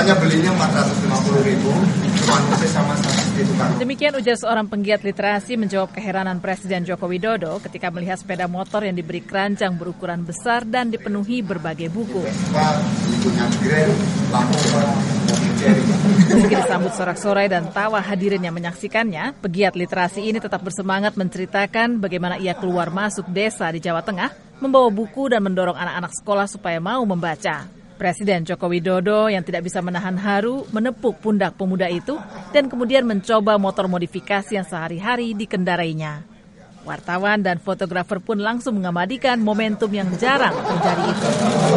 Biasanya belinya 450.000, cuma nasi sama itu kan. Demikian ujar seorang penggiat literasi menjawab keheranan Presiden Joko Widodo ketika melihat sepeda motor yang diberi keranjang berukuran besar dan dipenuhi berbagai buku. Meski disambut sorak-sorai dan tawa hadirin yang menyaksikannya, pegiat literasi ini tetap bersemangat menceritakan bagaimana ia keluar masuk desa di Jawa Tengah, membawa buku dan mendorong anak-anak sekolah supaya mau membaca. Presiden Joko Widodo yang tidak bisa menahan haru menepuk pundak pemuda itu dan kemudian mencoba motor modifikasi yang sehari-hari dikendarainya. Wartawan dan fotografer pun langsung mengabadikan momentum yang jarang terjadi itu.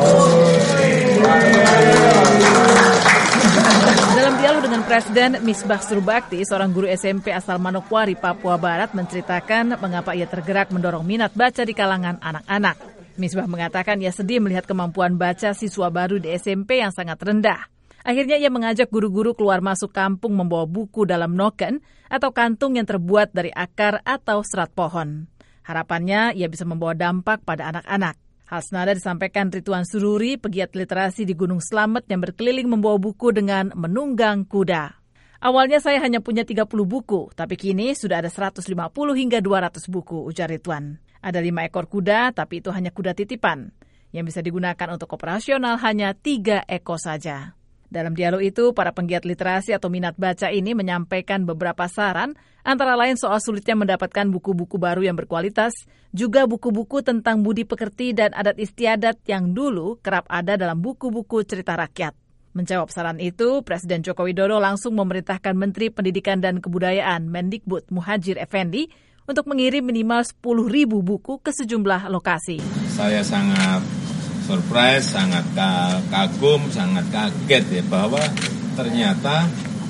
Dalam dialog dengan Presiden, Misbah Surbakti, seorang guru SMP asal Manokwari, Papua Barat, menceritakan mengapa ia tergerak mendorong minat baca di kalangan anak-anak. Misbah mengatakan ia sedih melihat kemampuan baca siswa baru di SMP yang sangat rendah. Akhirnya ia mengajak guru-guru keluar masuk kampung membawa buku dalam noken atau kantung yang terbuat dari akar atau serat pohon. Harapannya ia bisa membawa dampak pada anak-anak. Hal senada disampaikan Ridwan Sururi, pegiat literasi di Gunung Slamet yang berkeliling membawa buku dengan menunggang kuda. Awalnya saya hanya punya 30 buku, tapi kini sudah ada 150 hingga 200 buku, ujar Ridwan. Ada 5 ekor kuda, tapi itu hanya kuda titipan. Yang bisa digunakan untuk operasional hanya 3 ekor saja. Dalam dialog itu, para penggiat literasi atau minat baca ini menyampaikan beberapa saran, antara lain soal sulitnya mendapatkan buku-buku baru yang berkualitas, juga buku-buku tentang budi pekerti dan adat istiadat yang dulu kerap ada dalam buku-buku cerita rakyat. Menjawab saran itu, Presiden Joko Widodo langsung memerintahkan Menteri Pendidikan dan Kebudayaan Mendikbud Muhadjir Effendi untuk mengirim minimal 10.000 buku ke sejumlah lokasi. Saya sangat surprise, sangat kagum, sangat kaget ya bahwa ternyata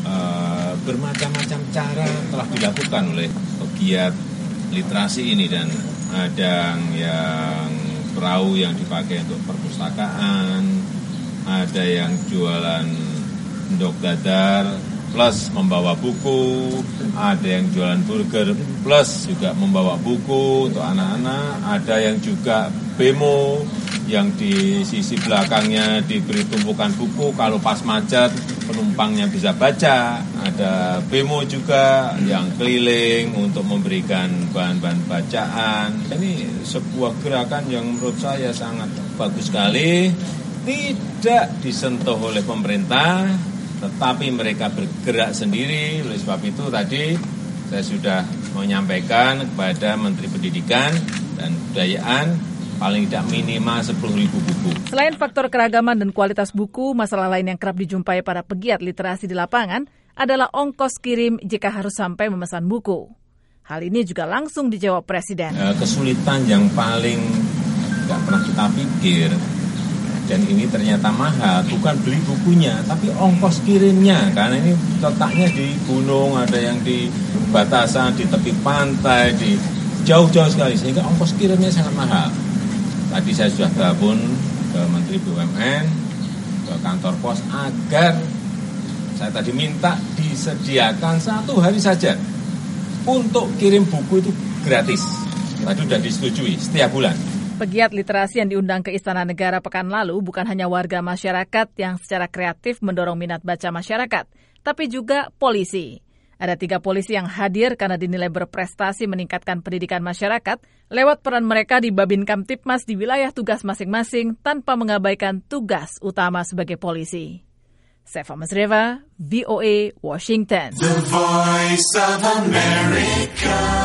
bermacam-macam cara telah dilakukan oleh pegiat literasi ini, dan ada yang perahu yang dipakai untuk perpustakaan, ada yang jualan endok dadar plus membawa buku, ada yang jualan burger plus juga membawa buku untuk anak-anak, ada yang juga bemo yang di sisi belakangnya diberi tumpukan buku, kalau pas macet penumpangnya bisa baca, ada bemo juga yang keliling untuk memberikan bahan-bahan bacaan. Ini sebuah gerakan yang menurut saya sangat bagus sekali, tidak disentuh oleh pemerintah, tetapi mereka bergerak sendiri. Oleh sebab itu tadi saya sudah menyampaikan kepada Menteri Pendidikan dan Kebudayaan paling tidak minimal 10.000 buku. Selain faktor keragaman dan kualitas buku, masalah lain yang kerap dijumpai para pegiat literasi di lapangan adalah ongkos kirim jika harus sampai memesan buku. Hal ini juga langsung dijawab Presiden. Kesulitan yang paling nggak pernah kita pikir, dan ini ternyata mahal, bukan beli bukunya, tapi ongkos kirimnya. Karena ini letaknya di gunung, ada yang di batasan, di tepi pantai, di jauh-jauh sekali, sehingga ongkos kirimnya sangat mahal. Tadi saya sudah telepon ke Menteri BUMN, ke kantor pos, agar saya tadi minta disediakan 1 hari saja untuk kirim buku itu gratis. Tadi sudah disetujui setiap bulan. Pegiat literasi yang diundang ke Istana Negara pekan lalu bukan hanya warga masyarakat yang secara kreatif mendorong minat baca masyarakat, tapi juga polisi. Ada 3 polisi yang hadir karena dinilai berprestasi meningkatkan pendidikan masyarakat lewat peran mereka di Babin Kamtipmas di wilayah tugas masing-masing tanpa mengabaikan tugas utama sebagai polisi. Sefa Masreva, VOA, Washington. The Voice of America.